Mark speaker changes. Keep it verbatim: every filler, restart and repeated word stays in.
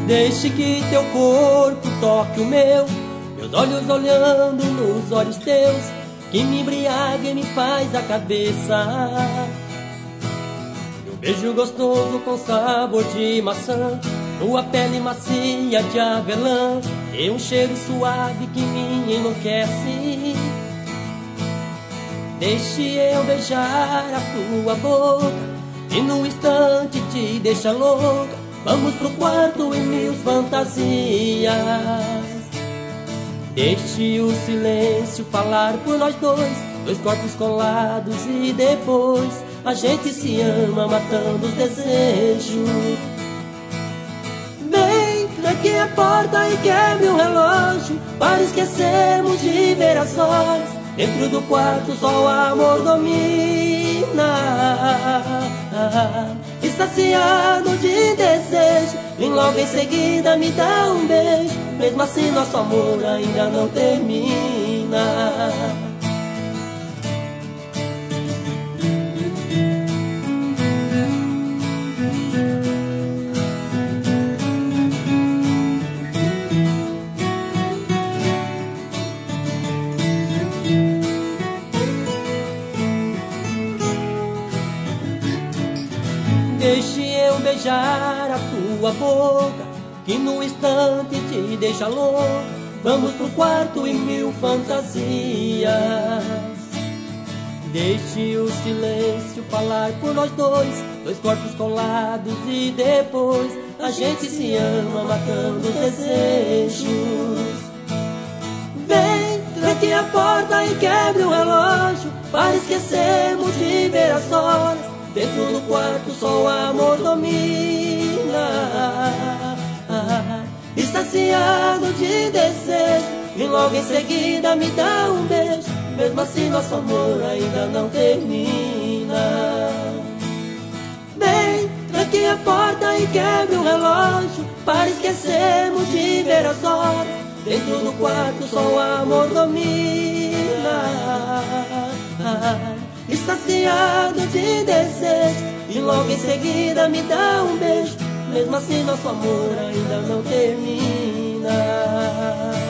Speaker 1: Deixe que teu corpo toque o meu, meus olhos olhando nos olhos teus, que me embriaga e me faz a cabeça. Meu beijo gostoso com sabor de maçã, tua pele macia de avelã, e um cheiro suave que me enlouquece. Deixe eu beijar a tua boca, e no instante te deixa louca. Vamos pro quarto em mil fantasias. Deixe o silêncio falar por nós dois, dois corpos colados e depois a gente se ama matando os desejos. Vem, tranque a porta e quebre o relógio, para esquecermos de ver as horas. Dentro do quarto só o amor domina, extasiado de desejo. Vem logo em seguida me dá um beijo, mesmo assim nosso amor ainda não termina. Deixe eu beijar a tua boca, que no instante te deixa louca. Vamos pro quarto em mil fantasias. Deixe o silêncio falar por nós dois, dois corpos colados e depois a gente se ama matando os desejos. Vem, tranque a porta e quebre o relógio, para esquecermos de ver as horas. Dentro do quarto só o amor domina, extasiado de desejo. E logo em seguida me dá um beijo, mesmo assim nosso amor ainda não termina. Vem, tranque a porta e quebre o relógio, para esquecermos de ver as horas. Dentro do quarto só o amor domina, extasiado de desejo. E logo em seguida me dá um beijo, mesmo assim nosso amor ainda não termina.